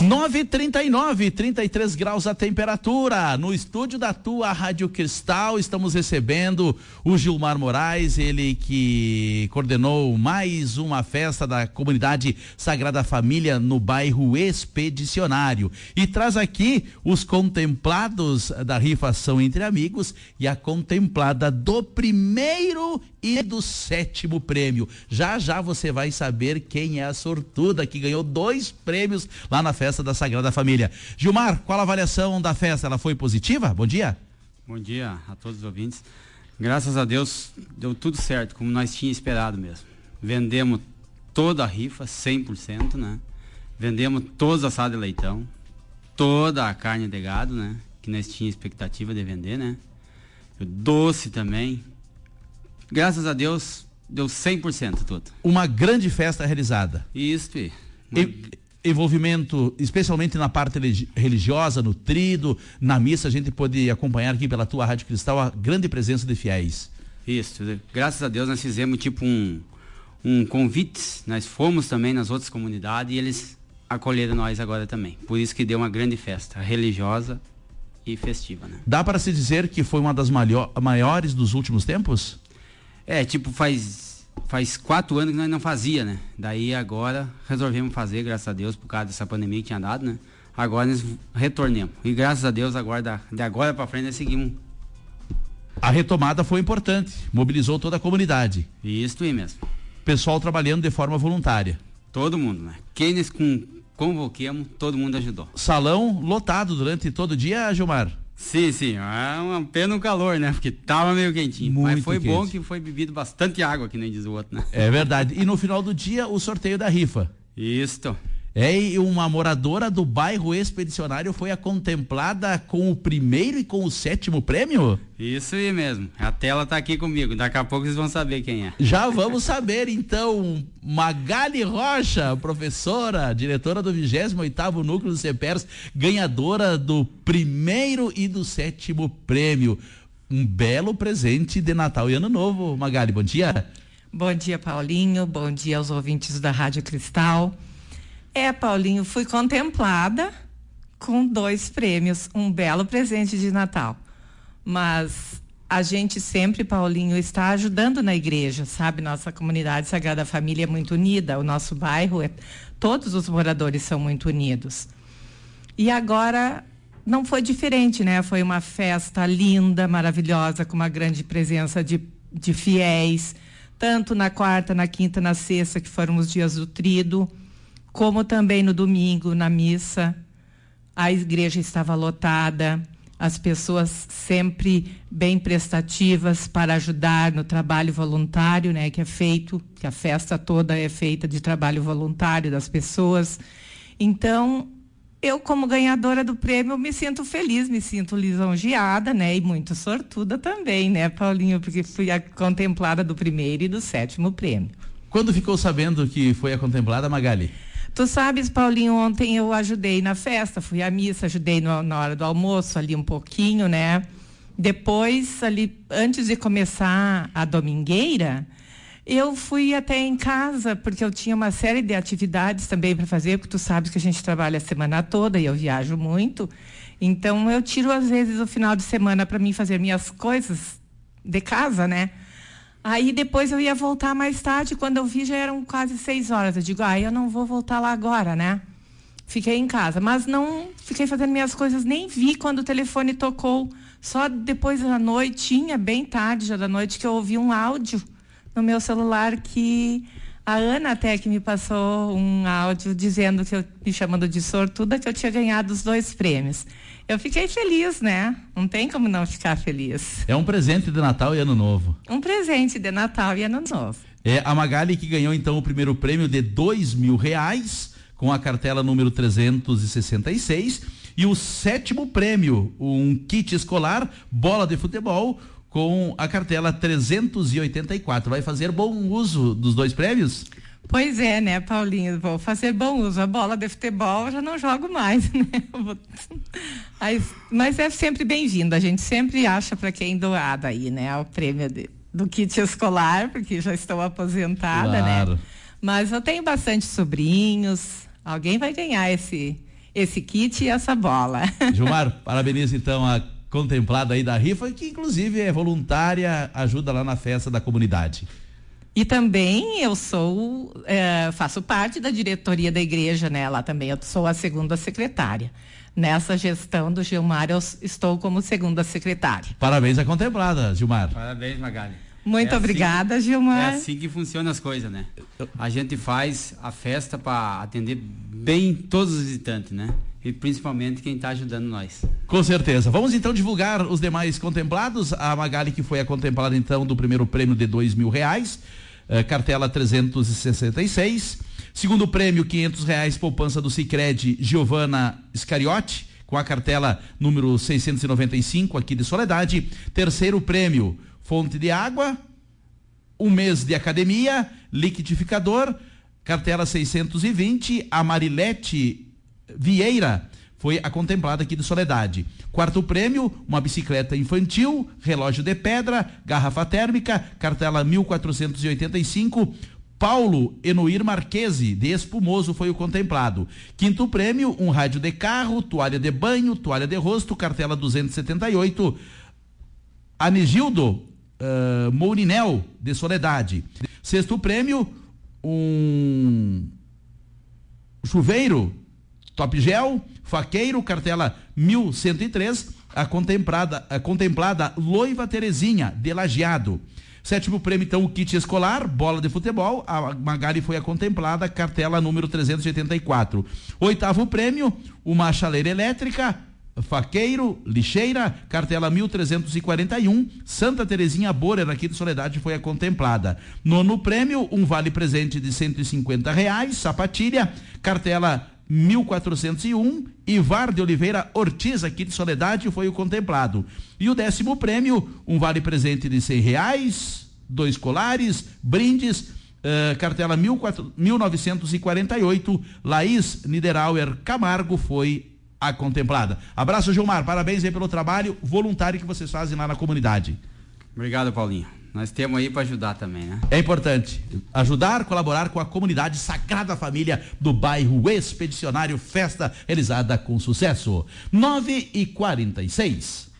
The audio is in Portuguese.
9h39, 33 graus a temperatura. No estúdio da tua Rádio Cristal, estamos recebendo o Gilmar Moraes, ele que coordenou mais uma festa da comunidade Sagrada Família no bairro Expedicionário. E traz aqui os contemplados da rifa São Entre Amigos e a contemplada do primeiro e do 7º prêmio. Já já você vai saber quem é a sortuda que ganhou 2 prêmios lá na festa da Sagrada Família. Gilmar, qual a avaliação da festa? Ela foi positiva? Bom dia. Bom dia a todos os ouvintes. Graças a Deus deu tudo certo, como nós tínhamos esperado mesmo. Vendemos toda a rifa, 100%, né? Vendemos todos os assados de leitão, toda a carne de gado, né? Que nós tínhamos expectativa de vender, né? O doce também. Graças a Deus deu 100% tudo. Uma grande festa realizada. Isso, envolvimento, especialmente na parte religiosa, no trido, na missa, a gente pôde acompanhar aqui pela tua Rádio Cristal a grande presença de fiéis. Isso, graças a Deus nós fizemos tipo um convite, nós fomos também nas outras comunidades e eles acolheram nós agora também. Por isso que deu uma grande festa religiosa e festiva, né? Dá para se dizer que foi uma das maiores dos últimos tempos? Tipo, faz 4 anos que nós não fazia, né? Daí agora resolvemos fazer, graças a Deus, por causa dessa pandemia que tinha dado, né? Agora nós retornamos. E graças a Deus, agora, de agora para frente, nós seguimos. A retomada foi importante, mobilizou toda a comunidade. Isso aí mesmo. Pessoal trabalhando de forma voluntária. Todo mundo, né? Quem nós convoquemos, todo mundo ajudou. Salão lotado durante todo o dia, Gilmar? Sim, é uma pena o calor, né? Porque tava meio quentinho. Muito mas foi quente. Bom que foi bebido bastante água, que nem diz o outro, né? É verdade. E no final do dia, o sorteio da rifa. Isso. E uma moradora do bairro Expedicionário foi a contemplada com o primeiro e com o 7º prêmio? Isso aí mesmo. A tela tá aqui comigo. Daqui a pouco vocês vão saber quem é. Já vamos saber, então. Magali Rocha, professora, diretora do 28º Núcleo do CEPERS, ganhadora do primeiro e do 7º prêmio. Um belo presente de Natal e Ano Novo. Magali, bom dia. Bom dia, Paulinho. Bom dia aos ouvintes da Rádio Cristal. Paulinho, fui contemplada com 2 prêmios, um belo presente de Natal. Mas a gente sempre, Paulinho, está ajudando na igreja, sabe? Nossa comunidade Sagrada Família é muito unida, o nosso bairro, todos os moradores são muito unidos. E agora não foi diferente, né? Foi uma festa linda, maravilhosa, com uma grande presença de fiéis, tanto na quarta, na quinta, na sexta, que foram os dias do trido, como também no domingo, na missa. A igreja estava lotada, as pessoas sempre bem prestativas para ajudar no trabalho voluntário, né, que é feito, que a festa toda é feita de trabalho voluntário das pessoas. Então, eu, como ganhadora do prêmio, me sinto feliz, me sinto lisonjeada, né, e muito sortuda também, né, Paulinho, porque fui a contemplada do primeiro e do 7º prêmio. Quando ficou sabendo que foi a contemplada, Magali? Tu sabes, Paulinho, ontem eu ajudei na festa, fui à missa, ajudei na hora do almoço ali um pouquinho, né? Depois, ali, antes de começar a domingueira, eu fui até em casa, porque eu tinha uma série de atividades também para fazer, porque tu sabes que a gente trabalha a semana toda e eu viajo muito. Então, eu tiro, às vezes, o final de semana para mim fazer minhas coisas de casa, né? Aí depois eu ia voltar mais tarde, quando eu vi já eram quase 6 horas. Eu digo, eu não vou voltar lá agora, né? Fiquei em casa, mas não fiquei fazendo minhas coisas, nem vi quando o telefone tocou. Só depois da noitinha, bem tarde já da noite, que eu ouvi um áudio no meu celular que a Ana até que me passou um áudio dizendo que me chamando de sortuda, que eu tinha ganhado os 2 prêmios. Eu fiquei feliz, né? Não tem como não ficar feliz. É um presente de Natal e Ano Novo. Um presente de Natal e Ano Novo. É a Magali que ganhou então o primeiro prêmio de R$2.000 com a cartela número 366 e o 7º prêmio, um kit escolar, bola de futebol com a cartela 384. Vai fazer bom uso dos 2 prêmios? Pois é, né, Paulinho? Vou fazer bom uso. A bola de futebol eu já não jogo mais, né? Mas é sempre bem-vindo. A gente sempre acha para quem doado aí, né? O prêmio do kit escolar, porque já estou aposentada, claro, né? Mas eu tenho bastante sobrinhos. Alguém vai ganhar esse esse kit e essa bola. Gilmar, parabenizo então a contemplada aí da rifa, que inclusive é voluntária, ajuda lá na festa da comunidade. E também eu faço parte da diretoria da igreja, né? Lá também eu sou a segunda secretária. Nessa gestão do Gilmar, eu estou como segunda secretária. Parabéns à contemplada, Gilmar. Parabéns, Magali. Muito obrigada, Gilmar. É assim que funcionam as coisas, né? A gente faz a festa para atender bem todos os visitantes, né? E principalmente quem está ajudando nós. Com certeza. Vamos então divulgar os demais contemplados. A Magali, que foi a contemplada então do primeiro prêmio de R$2.000, cartela 366. Segundo prêmio, R$500, poupança do Sicredi, Giovana Scariotti, com a cartela número 695 aqui de Soledade. Terceiro prêmio, fonte de água, um mês de academia, liquidificador, cartela 620, a Marilete Vieira foi a contemplada aqui de Soledade. Quarto prêmio, uma bicicleta infantil, relógio de pedra, garrafa térmica, cartela 1.485, Paulo Enoir Marquese, de Espumoso, foi o contemplado. Quinto prêmio, um rádio de carro, toalha de banho, toalha de rosto, cartela 278, Anigildo Mourinel, de Soledade. Sexto prêmio, um chuveiro Top Gel, faqueiro, cartela 1.103, a contemplada Loiva Terezinha, de Lajeado. Sétimo prêmio, então, o kit escolar, bola de futebol, a Magali foi a contemplada, cartela número 384. Oitavo prêmio, uma chaleira elétrica, faqueiro, lixeira, cartela 1.341, Santa Terezinha Borer, aqui de Soledade, foi a contemplada. Nono prêmio, um vale presente de R$150, sapatilha, cartela 1.401, Ivar de Oliveira Ortiz, aqui de Soledade, foi o contemplado. E o 10º prêmio, um vale presente de R$100, 2 colares, brindes, cartela 1.948, Laís Niederauer Camargo foi a contemplada. Abraço, Gilmar, parabéns aí pelo trabalho voluntário que vocês fazem lá na comunidade. Obrigado, Paulinho. Nós temos aí para ajudar também, né? É importante ajudar, colaborar com a comunidade Sagrada Família do bairro Expedicionário, festa realizada com sucesso. 9h46.